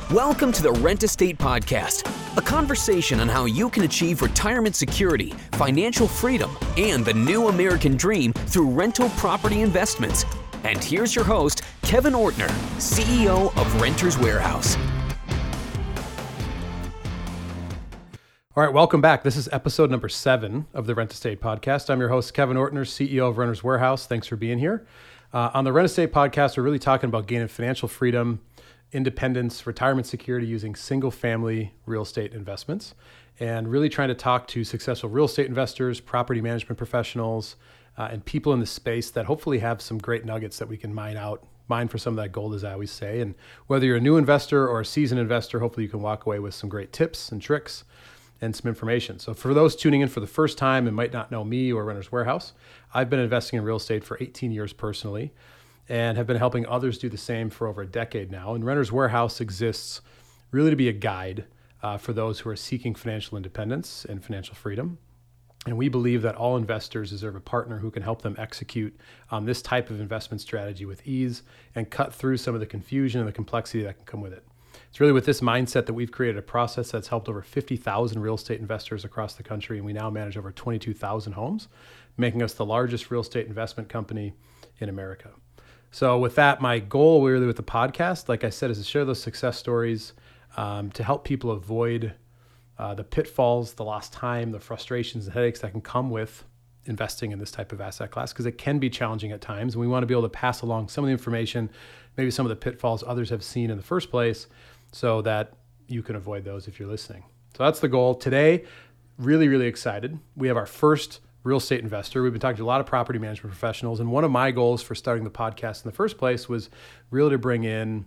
Welcome to the Rent Estate Podcast, a conversation on how you can achieve retirement security, financial freedom, and the new American dream through rental property investments. And here's your host, Kevin Ortner, CEO of Renters Warehouse. All right, welcome back. This is episode number 7 of the Rent Estate Podcast. I'm your host, Kevin Ortner, CEO of Renters Warehouse. Thanks for being here. On the Rent Estate Podcast, we're really talking about gaining financial freedom, independence, retirement security using single-family real estate investments, and really trying to talk to successful real estate investors, property management professionals, and people in the space that hopefully have some great nuggets that we can mine for some of that gold, as I always say. And whether you're a new investor or a seasoned investor, hopefully you can walk away with some great tips and tricks and some information. So for those tuning in for the first time and might not know me or Renters Warehouse, I've been investing in real estate for 18 years personally, and have been helping others do the same for over a decade now. And Renters Warehouse exists really to be a guide for those who are seeking financial independence and financial freedom. And we believe that all investors deserve a partner who can help them execute on this type of investment strategy with ease and cut through some of the confusion and the complexity that can come with it. It's really with this mindset that we've created a process that's helped over 50,000 real estate investors across the country, and we now manage over 22,000 homes, making us the largest real estate investment company in America. So with that, my goal really with the podcast, like I said, is to share those success stories to help people avoid the pitfalls, the lost time, the frustrations and headaches that can come with investing in this type of asset class, because it can be challenging at times. And we want to be able to pass along some of the information, maybe some of the pitfalls others have seen in the first place, so that you can avoid those if you're listening. So that's the goal. Today, really, really excited. We have our first real estate investor. We've been talking to a lot of property management professionals, and one of my goals for starting the podcast in the first place was really to bring in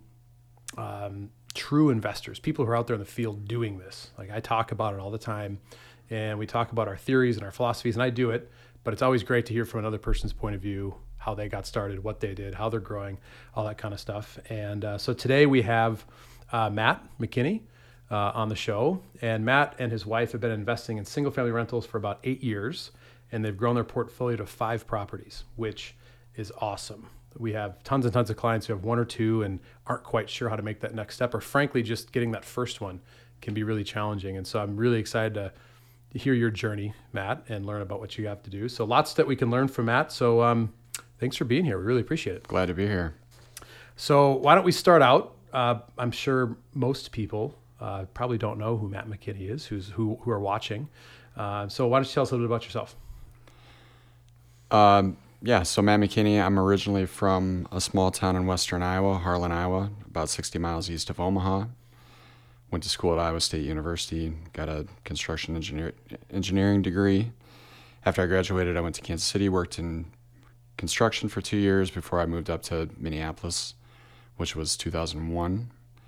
true investors, people who are out there in the field doing this. Like, I talk about it all the time, and we talk about our theories and our philosophies, and I do it, but it's always great to hear from another person's point of view, how they got started, what they did, how they're growing, all that kind of stuff. And so today we have Matt McKinney on the show, and Matt and his wife have been investing in single-family rentals for about 8 years, and they've grown their portfolio to 5 properties, which is awesome. We have tons and tons of clients who have 1 or 2 and aren't quite sure how to make that next step, or frankly, just getting that first one can be really challenging. And so I'm really excited to hear your journey, Matt, and learn about what you have to do. So lots that we can learn from Matt. So thanks for being here. We really appreciate it. Glad to be here. So why don't we start out? I'm sure most people probably don't know who Matt McKinney is, who are watching. So why don't you tell us a little bit about yourself? So Matt McKinney, I'm originally from a small town in western Iowa, Harlan, Iowa, about 60 miles east of Omaha. Went to school at Iowa State University, got a construction engineering degree. After I graduated, I went to Kansas City, worked in construction for 2 years before I moved up to Minneapolis, which was 2001.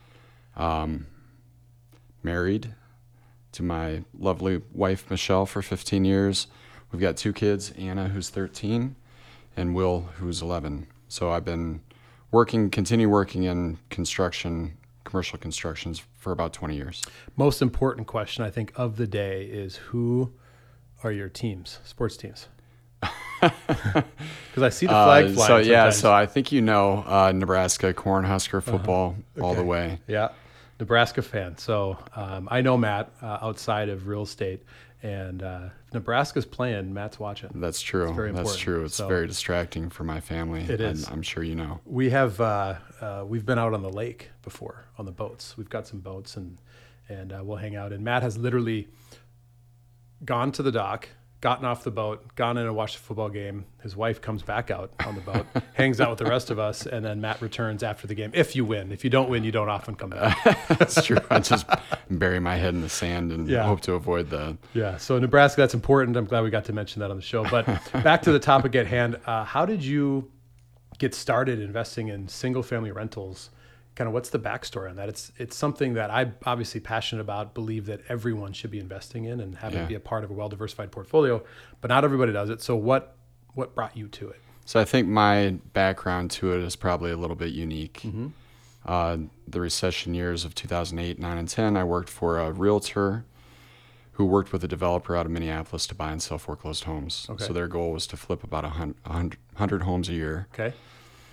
Married to my lovely wife, Michelle, for 15 years. We've got 2 kids, Anna, who's 13, and Will, who's 11. So I've been continue working in commercial constructions for about 20 years. Most important question, I think, of the day is, who are your teams, sports teams? Because I see the flag flying. So I think Nebraska Cornhusker football all the way. Yeah, Nebraska fan. So I know Matt outside of real estate, and if Nebraska's playing, Matt's watching. That's true. It's very important. That's true. It's very distracting for my family. It is. I'm sure you know. We have we've been out on the lake before on the boats. We've got some boats, and we'll hang out. And Matt has literally gone to the dock, gotten off the boat, gone in and watched the football game. His wife comes back out on the boat, hangs out with the rest of us, and then Matt returns after the game. If you win. If you don't win, you don't often come back. That's true. I just bury my head in the sand and hope to avoid that. Yeah, so Nebraska, that's important. I'm glad we got to mention that on the show. But back to the topic at hand. How did you get started investing in single-family rentals? Kind of what's the backstory on that? It's something that I'm obviously passionate about, believe that everyone should be investing in and having it be a part of a well-diversified portfolio, but not everybody does it. So what brought you to it? So I think my background to it is probably a little bit unique. Mm-hmm. The recession years of 2008, 9, and 10, I worked for a realtor who worked with a developer out of Minneapolis to buy and sell foreclosed homes. Okay. So their goal was to flip about 100 homes a year. Okay.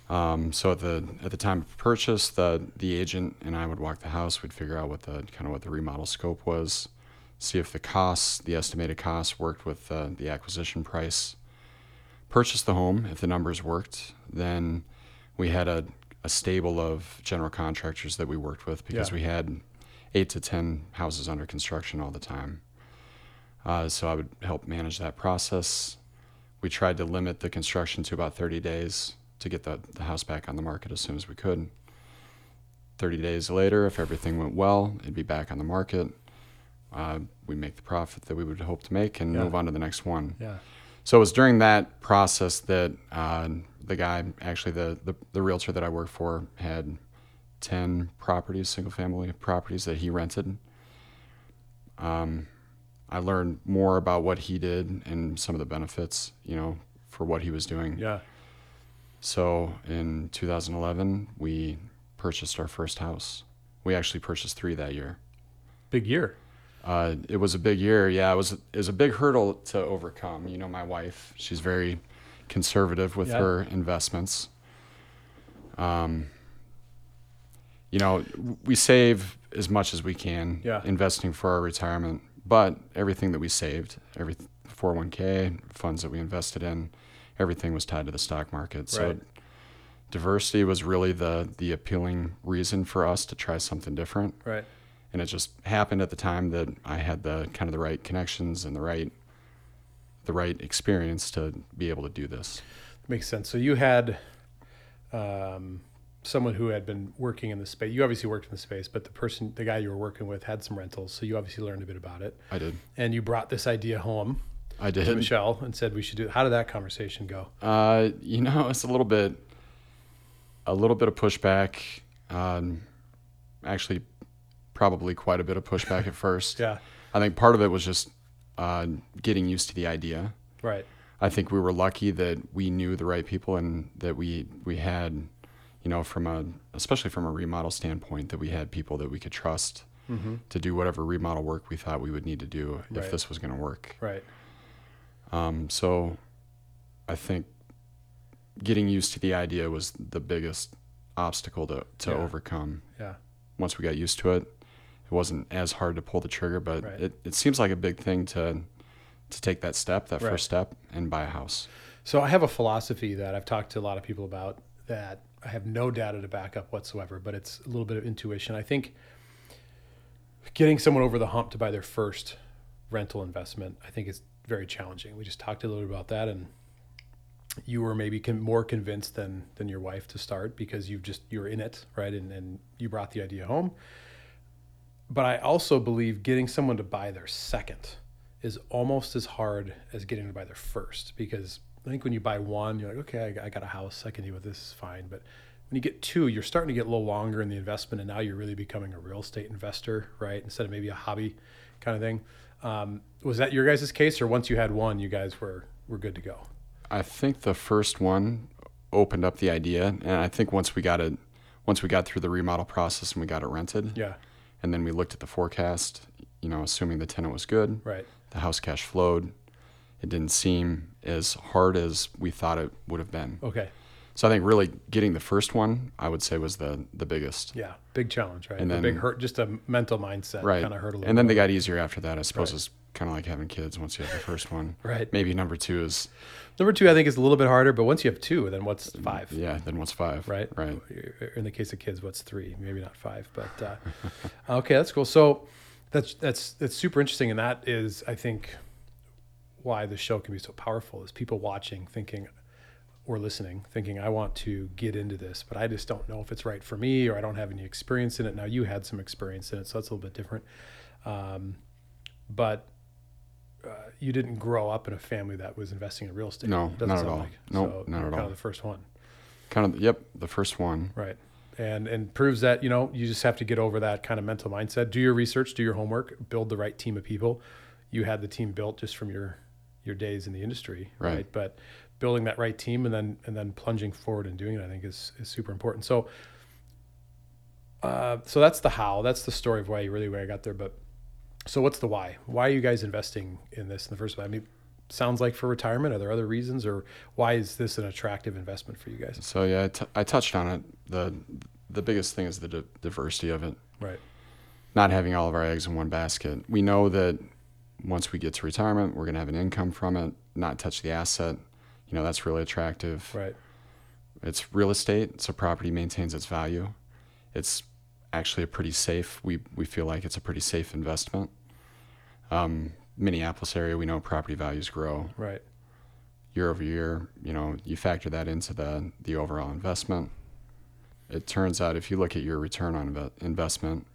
So at the time of purchase, the agent and I would walk the house. We'd figure out what the remodel scope was, see if the estimated costs worked with the acquisition price. Purchase the home. If the numbers worked, then we had a stable of general contractors that we worked with because we had 8 to 10 houses under construction all the time. So I would help manage that process. We tried to limit the construction to about 30 days to get the house back on the market as soon as we could. 30 days later, if everything went well, it'd be back on the market. We'd make the profit that we would hope to make and move on to the next one. Yeah. So it was during that process that the guy, actually the realtor that I worked for, had 10 properties, single-family properties that he rented. I learned more about what he did and some of the benefits, for what he was doing. Yeah. So in 2011, we purchased our first house. We actually purchased 3 that year. Big year. It was a big year. Yeah, it was a big hurdle to overcome. My wife, she's very conservative with her investments. We save as much as we can, investing for our retirement, but everything that we saved, every 401k, funds that we invested in, everything was tied to the stock market. So diversity was really the appealing reason for us to try something different. Right. And it just happened at the time that I had the right connections and the right experience to be able to do this. Makes sense. So you had someone who had been working in the space. You obviously worked in the space, but the guy you were working with had some rentals, so you obviously learned a bit about it. I did. And you brought this idea home. I did. To Michelle and said we should do it. How did that conversation go? It's a little bit of pushback. Actually, probably quite a bit of pushback at first. Yeah. I think part of it was just getting used to the idea. Right. I think we were lucky that we knew the right people and that we had, especially from a remodel standpoint, that we had people that we could trust to do whatever remodel work we thought we would need to do if this was going to work. Right. So I think getting used to the idea was the biggest obstacle to overcome. Yeah. Once we got used to it, it wasn't as hard to pull the trigger, but it seems like a big thing to take that step, first step, and buy a house. So I have a philosophy that I've talked to a lot of people about that I have no data to back up whatsoever, but it's a little bit of intuition. I think getting someone over the hump to buy their first rental investment, I think is very challenging. We just talked a little bit about that, and you were maybe more convinced than your wife to start because you're in it, right? And you brought the idea home. But I also believe getting someone to buy their second is almost as hard as getting to buy their first, because I think when you buy one, you're like, okay, I got a house, I can deal with this, is fine. But when you get two, you're starting to get a little longer in the investment, and now you're really becoming a real estate investor, right? Instead of maybe a hobby kind of thing. Was that your guys' case, or once you had one, you guys were good to go? I think the first one opened up the idea, and I think once we got through the remodel process and we got it rented, and then we looked at the forecast, assuming the tenant was good, right? The house cash flowed. It didn't seem as hard as we thought it would have been. Okay. So I think really getting the first one, I would say, was the biggest. Yeah, big challenge, right? And then, big hurt, just a mental mindset kind of hurdle. And then they got easier after that. I suppose it's kind of like having kids. Once you have the first one, right? Maybe number two, I think, is a little bit harder. But once you have two, then what's 5? Yeah, then what's 5? Right. Right. In the case of kids, what's 3? Maybe not 5, but okay, that's cool. So that's super interesting, and that is, I think, why the show can be so powerful. Is people watching, thinking, or listening, thinking, I want to get into this, but I just don't know if it's right for me, or I don't have any experience in it. Now, you had some experience in it, so that's a little bit different. But you didn't grow up in a family that was investing in real estate. No, not at all. Like. No, so not at all. Kind of the first one. The first one. Right. And proves that, you just have to get over that kind of mental mindset. Do your research, do your homework, build the right team of people. You had the team built just from your days in the industry, right? But building that right team and then plunging forward and doing it, I think is super important. So that's the how. That's the story of why I got there. But so what's the why? Why are you guys investing in this in the first place? I mean, sounds like for retirement? Are there other reasons, or why is this an attractive investment for you guys? So yeah, I touched on it. The biggest thing is the diversity of it. Right. Not having all of our eggs in one basket. We know that once we get to retirement, we're going to have an income from it, not touch the asset. That's really attractive. Right. It's real estate, so property maintains its value. It's actually a pretty safe, we feel like it's a pretty safe investment. Minneapolis area, we know property values grow. Right. Year over year, you factor that into the overall investment. It turns out if you look at your return on investment,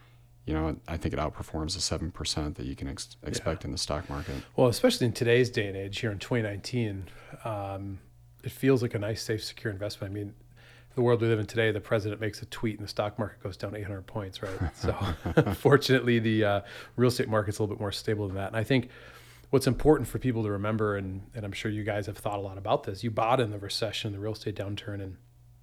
I think it outperforms the 7% that you can expect in the stock market. Well, especially in today's day and age here in 2019, it feels like a nice, safe, secure investment. I mean, the world we live in today, the president makes a tweet and the stock market goes down 800 points, right? So fortunately, the real estate market's a little bit more stable than that. And I think what's important for people to remember, and I'm sure you guys have thought a lot about this, you bought in the recession, the real estate downturn,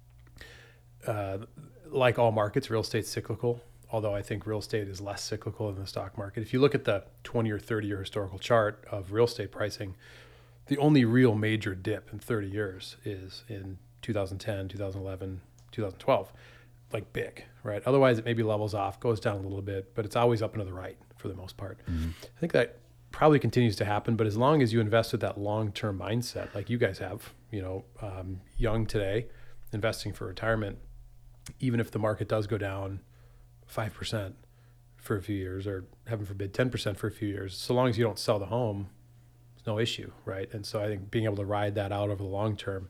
and like all markets, real estate's cyclical, although I think real estate is less cyclical than the stock market. If you look at the 20 or 30-year historical chart of real estate pricing, the only real major dip in 30 years is in 2010, 2011, 2012, like big, right? Otherwise, it maybe levels off, goes down a little bit, but it's always up and to the right for the most part. Mm-hmm. I think that probably continues to happen, but as long as you invest with that long-term mindset, like you guys have, young today, investing for retirement, even if the market does go down 5% for a few years, or heaven forbid 10% for a few years, so long as you don't sell the home, there's no issue, right? And so I think being able to ride that out over the long term,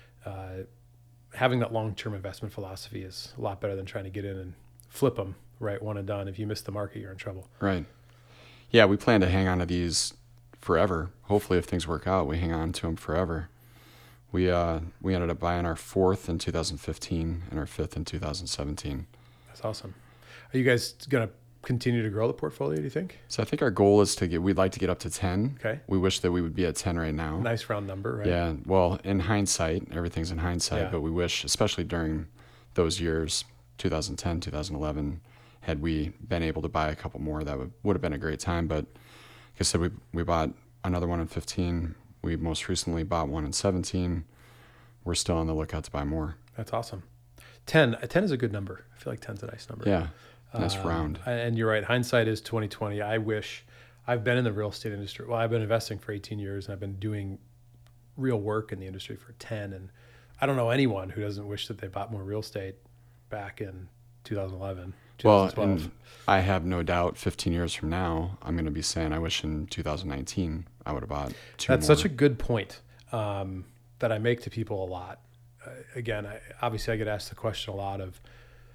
having that long-term investment philosophy is a lot better than trying to get in and flip them, right? One and done. If you miss the market, you're in trouble. Right. Yeah, we plan to hang on to these forever. Hopefully, if things work out, we hang on to them forever. We ended up buying our 4th in 2015 and our 5th in 2017. That's awesome. Are you guys going to continue to grow the portfolio, do you think? So I think our goal is we'd like to get up to 10. Okay. We wish that we would be at 10 right now. Nice round number, right? Yeah. Well, in hindsight, everything's in hindsight, Yeah. But we wish, especially during those years, 2010, 2011, had we been able to buy a couple more, that would have been a great time. But like I said, we bought another one in 15. We most recently bought one in 17. We're still on the lookout to buy more. That's awesome. 10 is a good number. I feel like 10's a nice number. Yeah. Nice round. And you're right. Hindsight is 2020. I wish I've been in the real estate industry. Well, I've been investing for 18 years and I've been doing real work in the industry for 10. And I don't know anyone who doesn't wish that they bought more real estate back in 2011, 2012. Well, and I have no doubt 15 years from now, I'm going to be saying I wish in 2019 I would have bought 2 more. That's such a good point that I make to people a lot. Again, obviously I get asked the question a lot of,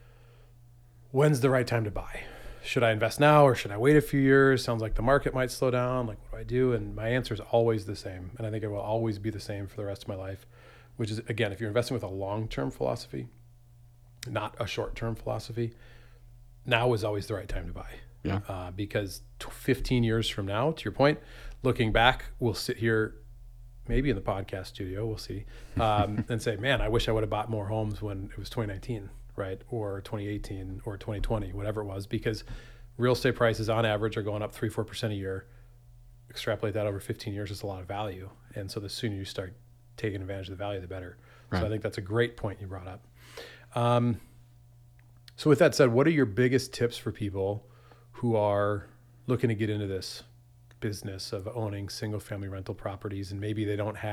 when's the right time to buy? Should I invest now or should I wait a few years? Sounds like the market might slow down. Like, what do I do? And my answer is always the same. And I think it will always be the same for the rest of my life, which is, again, if you're investing with a long-term philosophy, not a short-term philosophy, now is always the right time to buy. Yeah. Because 15 years from now, to your point, looking back, we'll sit here maybe in the podcast studio, we'll see, and say, man, I wish I would have bought more homes when it was 2019. Right, or 2018 or 2020, whatever it was, because real estate prices on average are going up 3-4% a year. Extrapolate that over 15 years, it's a lot of value. And so the sooner you start taking advantage of the value, the better. Right. So I think that's a great point you brought up. So with that said, what are your biggest tips for people who are looking to get into this business of owning single family rental properties, and maybe they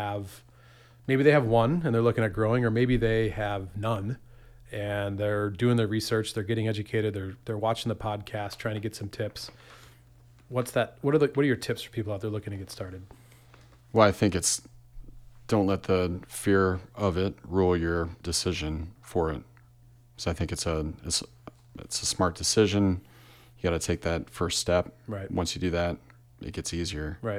have one and they're looking at growing, or maybe they have none and they're doing their research, they're getting educated, they're watching the podcast, trying to get some tips. What are your tips for people out there looking to get started? Well, I think it's, don't let the fear of it rule your decision for it. So I think it's a smart decision. You got to take that first step. Right. Once you do that, it gets easier. Right.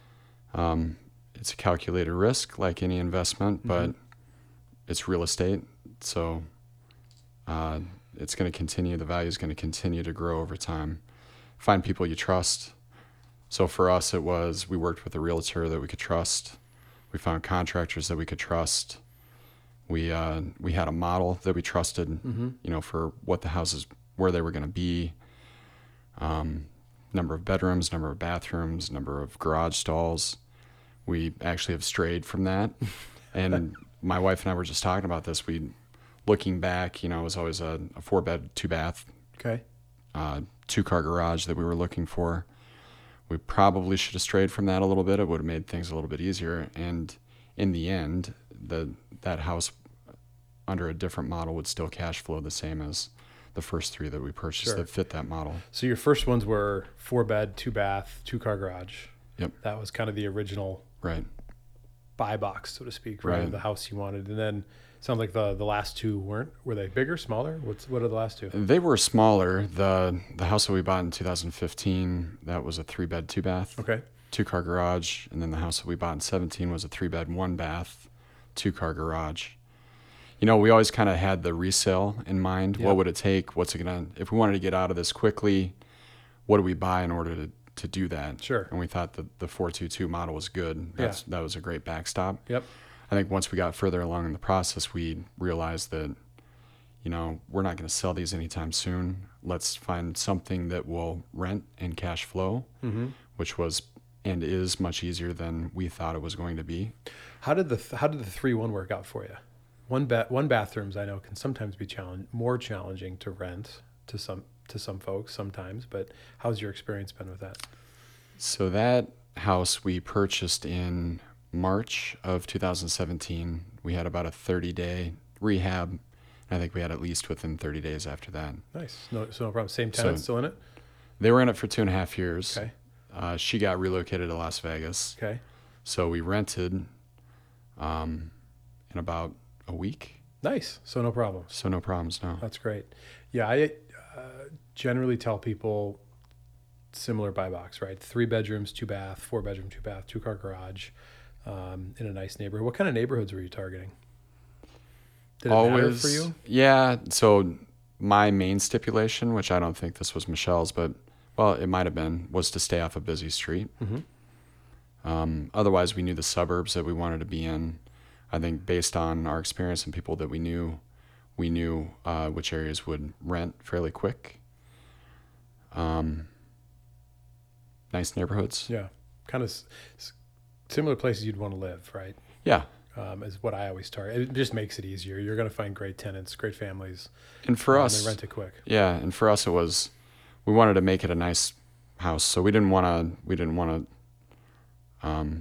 It's a calculated risk like any investment, but it's real estate. So it's going to continue, the value is going to continue to grow over time. Find people you trust. So for us, it was, we worked with a realtor that we could trust. We found contractors that we could trust. We had a model that we trusted, for what the houses, where they were going to be, number of bedrooms, number of bathrooms, number of garage stalls. We actually have strayed from that. And my wife and I were just talking about this. Looking back, it was always a 4-bed, 2-bath, Okay. 2-car garage that we were looking for. We probably should have strayed from that a little bit. It would have made things a little bit easier. And in the end, that house under a different model would still cash flow the same as the first 3 that we purchased Sure. that fit that model. So your first ones were 4-bed, 2-bath, 2-car garage. Yep. That was kind of the original Right. buy box, so to speak, right? Right. The house you wanted. And then sounds like the last 2 weren't. Were they bigger, smaller? What are the last 2? They were smaller. The house that we bought in 2015, that was a 3-bed, 2-bath. Okay. 2-car garage. And then the house that we bought in 17 was a 3-bed, 1-bath, 2-car garage. We always kind of had the resale in mind. Yeah. What would it take? What's it going to, if we wanted to get out of this quickly, what do we buy in order to do that? Sure. And we thought that the 422 model was good. That was a great backstop. Yep. I think once we got further along in the process, we realized that, we're not going to sell these anytime soon. Let's find something that will rent and cash flow, which was and is much easier than we thought it was going to be. How did the 3-1 work out for you? One bathrooms I know can sometimes be more challenging to rent to some folks sometimes, but how's your experience been with that? So that house we purchased in March of 2017. We had about a 30-day rehab. I think we had at least within 30 days after that. Nice. No problem. Same tenants still in it? They were in it for 2.5 years. Okay. She got relocated to Las Vegas. Okay. So we rented in about a week. Nice. So no problem. So no problems, no. That's great. Yeah, I generally tell people similar buy box, right? 3 bedrooms, 2-bath, 4-bedroom, 2-bath, 2-car garage, in a nice neighborhood. What kind of neighborhoods were you targeting? Did it matter for you? Yeah. So my main stipulation, which I don't think this was Michelle's, but well, it might have been, was to stay off a busy street. Otherwise, we knew the suburbs that we wanted to be in. I think based on our experience and people that we knew which areas would rent fairly quick. Nice neighborhoods. Yeah. Kind of similar places you'd want to live, right? Yeah. Is what I always target. It just makes it easier. You're going to find great tenants, great families. And for us, and rent it quick. Yeah. And for us, we wanted to make it a nice house. So we didn't want to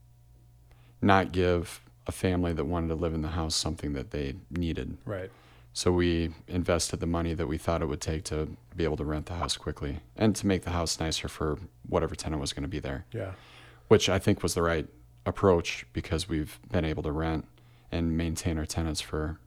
not give a family that wanted to live in the house something that they needed. Right. So we invested the money that we thought it would take to be able to rent the house quickly and to make the house nicer for whatever tenant was going to be there. Yeah. Which I think was the right approach because we've been able to rent and maintain our tenants for,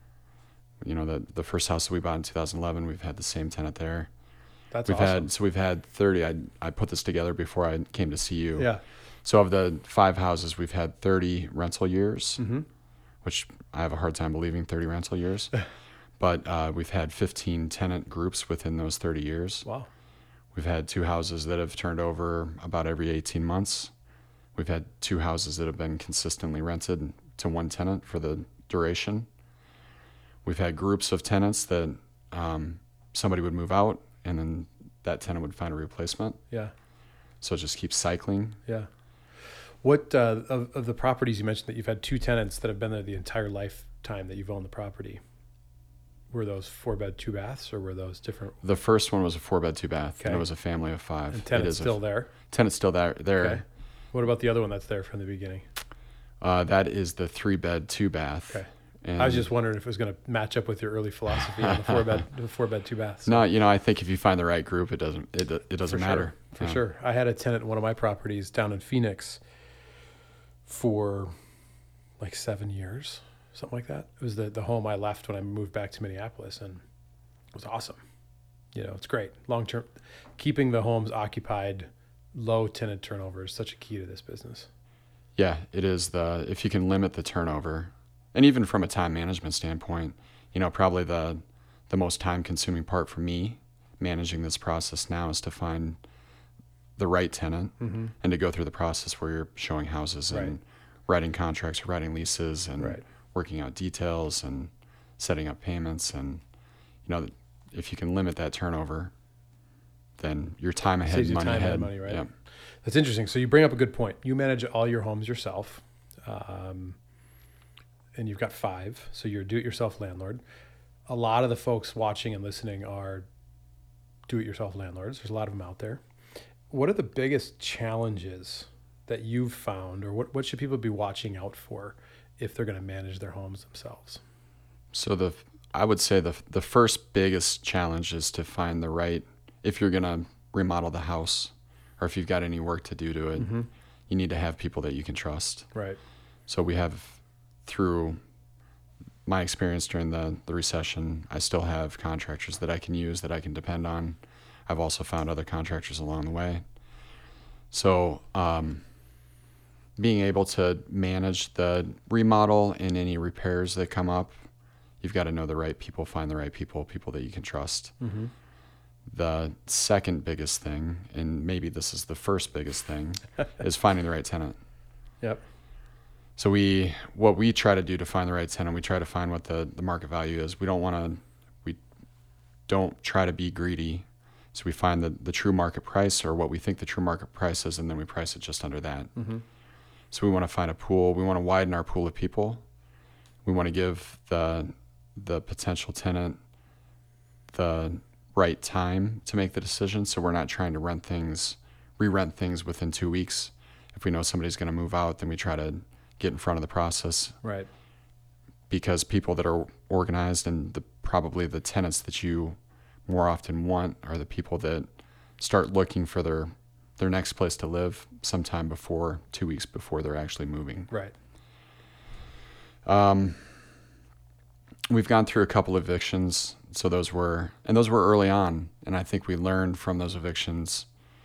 the first house that we bought in 2011, we've had the same tenant there. That's we've awesome. we've had 30. I put this together before I came to see you. Yeah. So of the 5 houses, we've had 30 rental years, which I have a hard time believing 30 rental years. But we've had 15 tenant groups within those 30 years. Wow. We've had 2 houses that have turned over about every 18 months. We've had 2 houses that have been consistently rented to one tenant for the duration. We've had groups of tenants that somebody would move out and then that tenant would find a replacement. Yeah. So it just keeps cycling. Yeah. What of the properties you mentioned that you've had 2 tenants that have been there the entire lifetime that you've owned the property? Were those 4-bed, 2-baths, or were those different? The first one was a 4-bed, 2-bath, Okay. and it was a family of 5. And tenant's still there? Tenant's still there. Okay. What about the other one that's there from the beginning? That is the 3-bed, 2-bath. Okay. And I was just wondering if it was going to match up with your early philosophy on the 4-bed, 2-baths. No, I think if you find the right group, it doesn't matter. For sure. I had a tenant in one of my properties down in Phoenix for like 7 years, something like that. It was the home I left when I moved back to Minneapolis, and it was awesome. It's great. Long-term, keeping the homes occupied, low tenant turnover is such a key to this business. Yeah, it is. If you can limit the turnover, and even from a time management standpoint, probably the most time-consuming part for me managing this process now is to find the right tenant and to go through the process where you're showing houses and writing contracts, writing leases, and working out details and setting up payments. And if you can limit that turnover, then your time ahead, Saves you money time ahead. and money, right? Yep. That's interesting. So you bring up a good point. You manage all your homes yourself, and you've got 5. So you're a do-it-yourself landlord. A lot of the folks watching and listening are do-it-yourself landlords. There's a lot of them out there. What are the biggest challenges that you've found, or what should people be watching out for if they're going to manage their homes themselves? So I would say the first biggest challenge is to find the right, if you're going to remodel the house or if you've got any work to do to it, you need to have people that you can trust. Right. So we have, through my experience during the recession, I still have contractors that I can use, that I can depend on. I've also found other contractors along the way. So being able to manage the remodel and any repairs that come up, you've got to know the right people, find the right people that you can trust. Mm-hmm. The second biggest thing, and maybe this is the first biggest thing, is finding the right tenant. Yep. So what we try to do to find the right tenant, we try to find what the market value is. We don't try to be greedy. So we find the true market price, or what we think the true market price is, and then we price it just under that. Mm-hmm. So we want to find a pool. We want to widen our pool of people. We want to give the potential tenant the right time to make the decision. So we're not trying to re-rent things within 2 weeks. If we know somebody's going to move out, then we try to get in front of the process. Right. Because people that are organized, and probably the tenants that you more often want, are the people that start looking for their next place to live sometime before 2 weeks before they're actually moving. Right. We've gone through a couple evictions, so those were early on, and I think we learned from those evictions.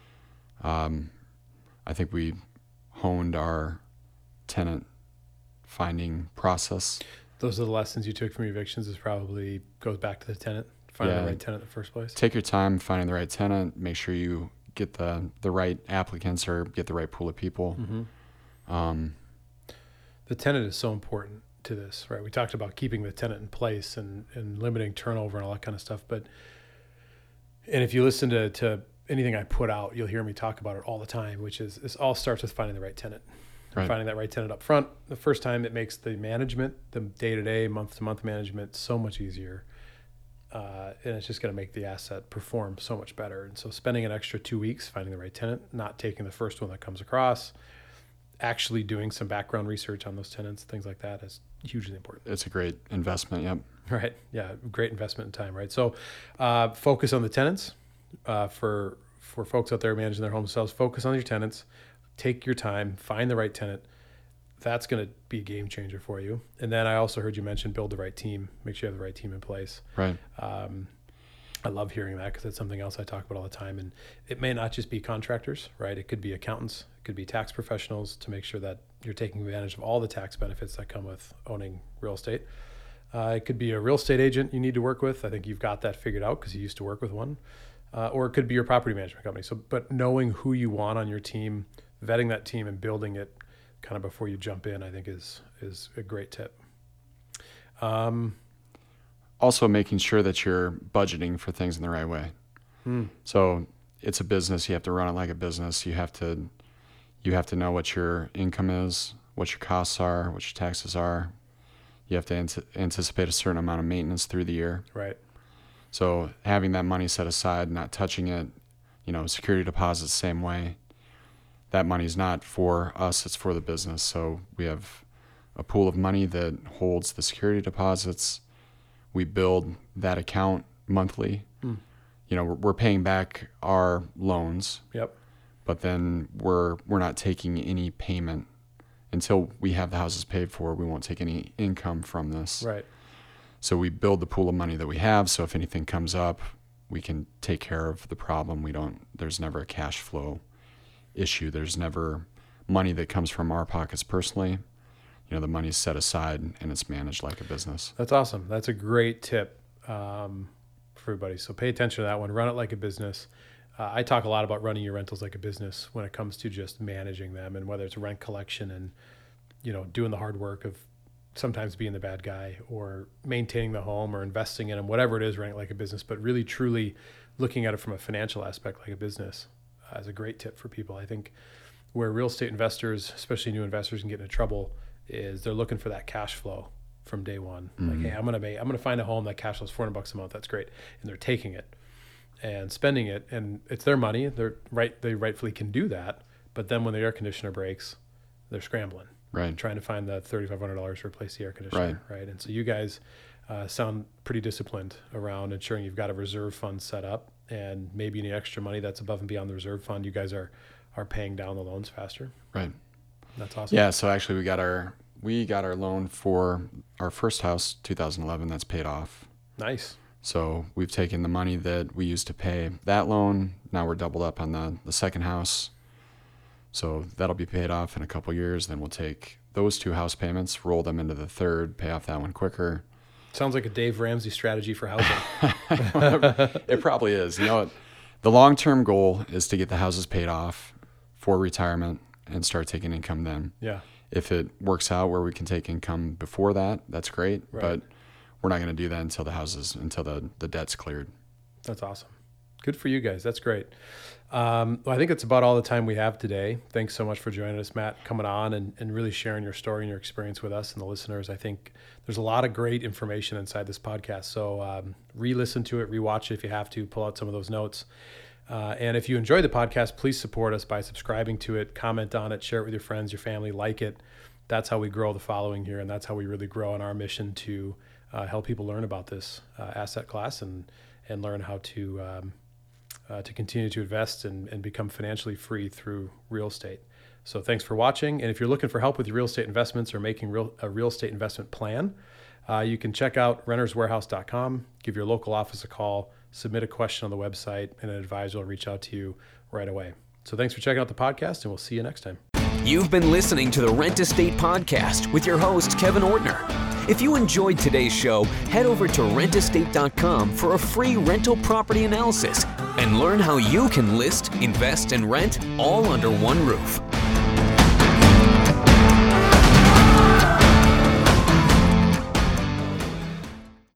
I think we honed our tenant finding process. Those are the lessons you took from evictions. Is probably goes back to the tenant, finding the right tenant in the first place. Take your time finding the right tenant. Make sure you get the right applicants, or get the right pool of people. Mm-hmm. The tenant is so important to this, right? We talked about keeping the tenant in place and limiting turnover and all that kind of stuff. And if you listen to anything I put out, you'll hear me talk about it all the time, which is this all starts with finding the right tenant. Right. Finding that right tenant up front. The first time, it makes the management, the day-to-day, month-to-month management so much easier. And it's just going to make the asset perform so much better. And so spending an extra 2 weeks finding the right tenant, not taking the first one that comes across, actually doing some background research on those tenants, things like that, is hugely important. It's a great investment. Yep. Right. Yeah. Great investment in time. Right. So focus on the tenants. For folks out there managing their homes themselves, focus on your tenants. Take your time. Find the right tenant. That's going to be a game changer for you. And then I also heard you mention build the right team. Make sure you have the right team in place. Right. I love hearing that, because it's something else I talk about all the time. And it may not just be contractors, right? It could be accountants. It could be tax professionals, to make sure that you're taking advantage of all the tax benefits that come with owning real estate. It could be a real estate agent you need to work with. I think you've got that figured out because you used to work with one. Or it could be your property management company. But knowing who you want on your team, vetting that team and building it kind of before you jump in, I think is a great tip. Also making sure that you're budgeting for things in the right way. So it's a business. You have to run it like a business. You have to know what your income is, what your costs are, what your taxes are. You have to anticipate a certain amount of maintenance through the year. Right. So having that money set aside, not touching it, security deposits, same way. That money's not for us, it's for the business. So we have a pool of money that holds the security deposits. We build that account monthly. We're paying back our loans. Yep. But then we're not taking any payment until we have the houses paid for. We won't take any income from this. Right. So we build the pool of money that we have. So if anything comes up, we can take care of the problem. There's never a cash flow issue. There's never money that comes from our pockets personally. The money's set aside and it's managed like a business. That's awesome. That's a great tip for everybody. So pay attention to that one. Run it like a business. I talk a lot about running your rentals like a business when it comes to just managing them, and whether it's rent collection and, doing the hard work of sometimes being the bad guy or maintaining the home or investing in them, whatever it is, running it like a business, but really truly looking at it from a financial aspect like a business is a great tip for people. I think where real estate investors, especially new investors, can get into trouble is they're looking for that cash flow from day one. Like, hey, I'm gonna find a home that cash flows $400 a month. That's great, and they're taking it and spending it, and it's their money. They rightfully can do that. But then when the air conditioner breaks, they're scrambling, right, trying to find the $3,500 to replace the air conditioner, right? And so you guys sound pretty disciplined around ensuring you've got a reserve fund set up, and maybe any extra money that's above and beyond the reserve fund, you guys are paying down the loans faster. Right. That's awesome. Yeah. So actually, we got our loan for our first house, 2011. That's paid off. Nice. So we've taken the money that we used to pay that loan. Now we're doubled up on the second house. So that'll be paid off in a couple years. Then we'll take those 2 house payments, roll them into the third, pay off that one quicker. Sounds like a Dave Ramsey strategy for housing. It probably is. The long-term goal is to get the houses paid off for retirement and start taking income then. Yeah. If it works out where we can take income before that, that's great. Right. But we're not going to do that until the debt's cleared. That's awesome. Good for you guys. That's great. Well, I think it's about all the time we have today. Thanks so much for joining us, Matt, coming on and really sharing your story and your experience with us and the listeners. I think there's a lot of great information inside this podcast. So re-listen to it, rewatch it if you have to, pull out some of those notes. And if you enjoy the podcast, please support us by subscribing to it, comment on it, share it with your friends, your family, like it. That's how we grow the following here, and that's how we really grow in our mission to help people learn about this asset class and learn how to continue to invest and become financially free through real estate. So thanks for watching. And if you're looking for help with your real estate investments or making a real estate investment plan, you can check out renterswarehouse.com, give your local office a call, submit a question on the website, and an advisor will reach out to you right away. So thanks for checking out the podcast, and we'll see you next time. You've been listening to the Rent Estate Podcast with your host, Kevin Ortner. If you enjoyed today's show, head over to rentestate.com for a free rental property analysis and learn how you can list, invest, and rent all under one roof.